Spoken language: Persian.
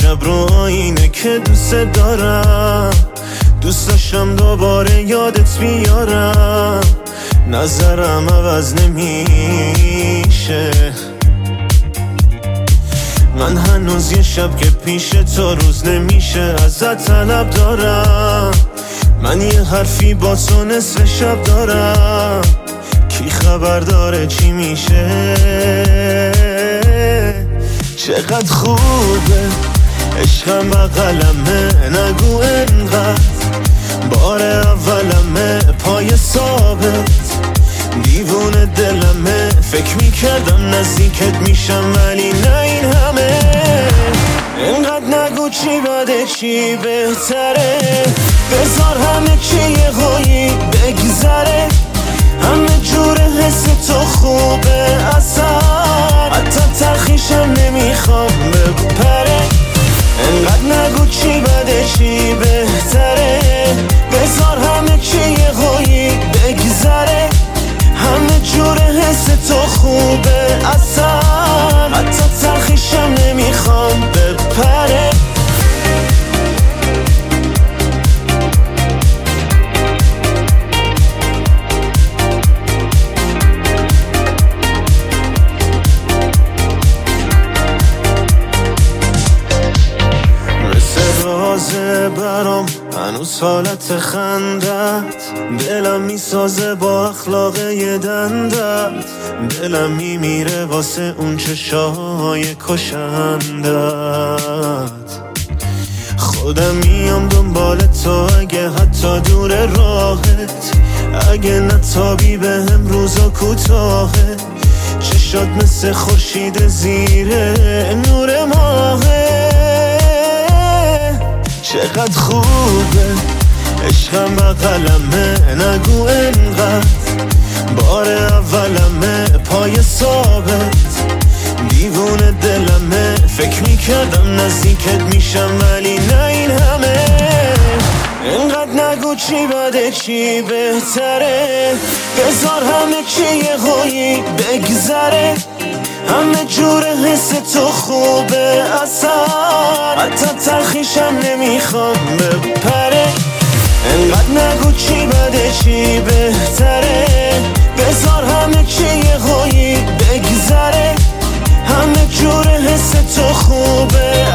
شب رو آینه که دوست دارم، دوست داشتم دوباره یادت بیارم، نظرم عوض نمیشه. من هنوز یه شب که پیش تو روز نمیشه ازت طلب دارم. من یه حرفی با تو نصف شب دارم، کی خبر داره چی میشه؟ چقدر خوبه عشقم بغلمه، نگو انقدر بار اولمه، پای ثابت دیوونه دلمه. فکر میکردم نزدیکت میشم ولی نه این همه. اینقدر نگو چی بده چی بهتره، بذار همه چی یه قوی بگذره. همه جور حس تو خوبه اصلا، حتی تلخیشم نمیخوام بپره. اینقدر نگو چی بده چی بهتره، بذار همه چی یه قوی بگذره. همه جور حس تو خوبه اصلا، حتی تلخیشم نمیخوام بپره. برام هنوز حالت خندت، دلم میسازه با اخلاق یه دندت. دلم میمیره واسه اون چشای کشندت. خودم میام دنبال تو اگه حتی دور راهت، اگه نتابی به هم روزا کوتاهه. چشات مثل خورشید زیر نور ماهه. چقدر خوبه عشقم بغلمه، نگو انقدر بار اولمه، پای ثابت دیوونه دلمه. فکر میکردم نزدیکت میشم ولی نه این همه. اینقدر نگو چی بده چی بهتره، بذار همه چی یه قوی بگذره. همه جور حس تو خوبه اصلا، حتی تلخیشم نمیخوام بپره. اینقدر نگو چی بده چی بهتره، بذار همه چی یه قوی بگذره. همه جور حس تو خوبه